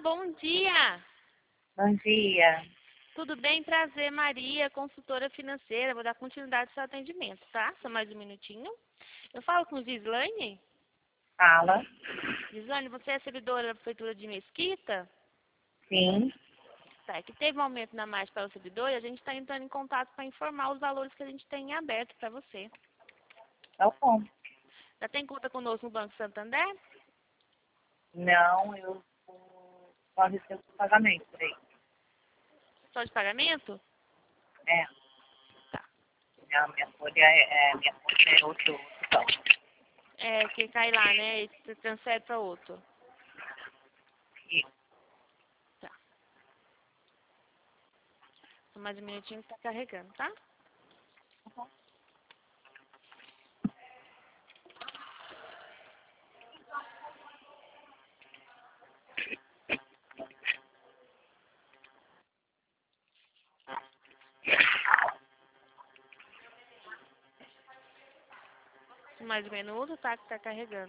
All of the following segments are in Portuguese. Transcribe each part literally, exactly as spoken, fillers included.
bom dia. Bom dia. Tudo bem? Prazer, Maria, consultora financeira. Vou dar continuidade ao seu atendimento, tá? Só mais um minutinho. Eu falo com Gislaine? Fala. Gislaine, você é servidora da Prefeitura de Mesquita? Sim. Tá, é que teve um aumento na margem para o servidor e a gente está entrando em contato para informar os valores que a gente tem em aberto para você. Tá bom. Já tem conta conosco no Banco Santander? Não, eu só recebo o pagamento por aí. Só de pagamento? É. Tá. Não, minha folha é, é minha folha é outro, outro banco. É, que cai lá, né? E você transfere para outro. Isso. Tá. Só mais um minutinho que tá carregando, tá? Só mais um minuto, tá? Que tá carregando.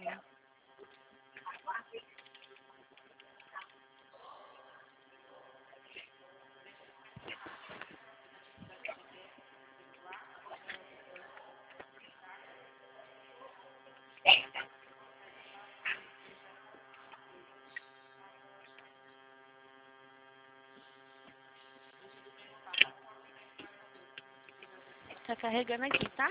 Tá carregando aqui, tá?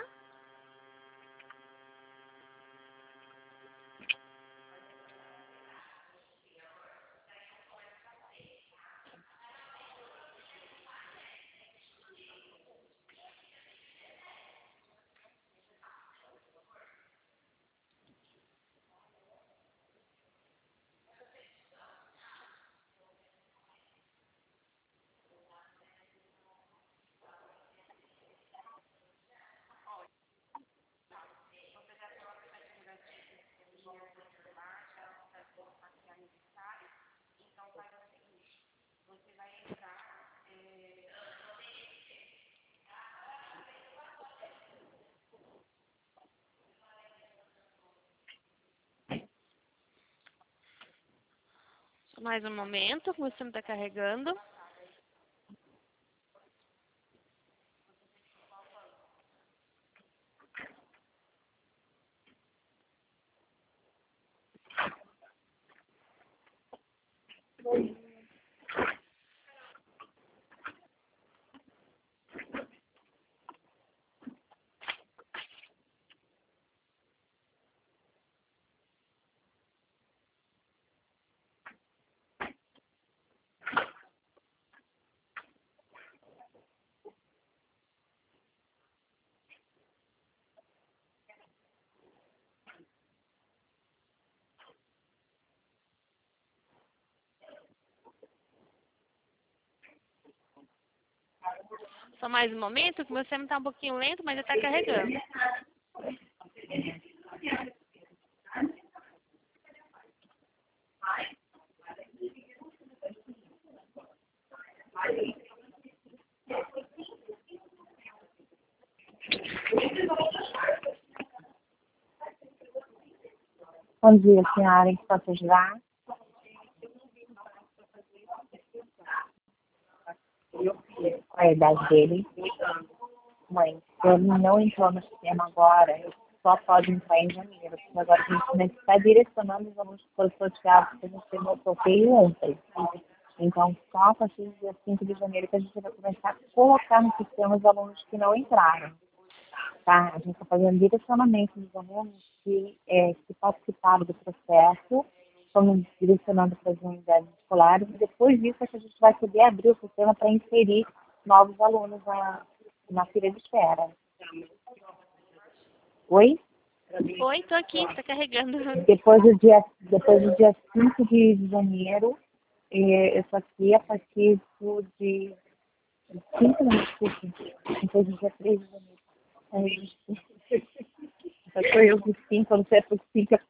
Só mais um momento, o sistema tá carregando. Só mais um momento, que o meu sistema tá um pouquinho lento, mas ele tá carregando. Bom dia, senhora. Em que posso ajudar? Qual é a idade dele? Mãe, ele não entrou no sistema agora. Ele só pode entrar em janeiro. Porque agora a gente está direcionando os alunos que foram sorteados que a gente teve o sorteio ontem. Então, só a partir do dia cinco de janeiro que a gente vai começar a colocar no sistema os alunos que não entraram. Tá? A gente está fazendo direcionamento dos alunos que, é, que participaram do processo, estamos direcionando para as unidades escolares, e depois disso é que a gente vai poder abrir o sistema para inserir novos alunos na, na fila de espera. Oi? Oi, tô aqui, tá carregando. Depois do dia, depois do dia cinco de janeiro, eh, eu só aqui a partir do de cinco não, desculpa, depois do dia três de janeiro. Aí, só sou eu com cinco, eu não sei por cinco,